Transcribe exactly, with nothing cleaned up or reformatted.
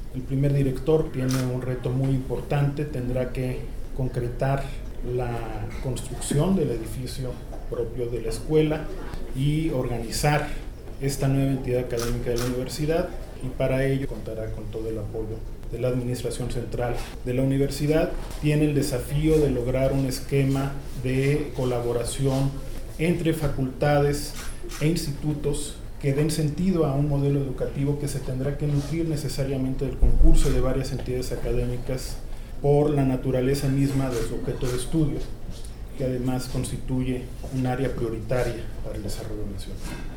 El primer director tiene un reto muy importante, tendrá que concretar la construcción del edificio propio de la escuela y organizar esta nueva entidad académica de la universidad, y para ello contará con todo el apoyo de la administración central de la universidad. Tiene el desafío de lograr un esquema de colaboración entre facultades e institutos que den sentido a un modelo educativo que se tendrá que nutrir necesariamente del concurso de varias entidades académicas por la naturaleza misma de su objeto de estudio, que además constituye un área prioritaria para el desarrollo nacional.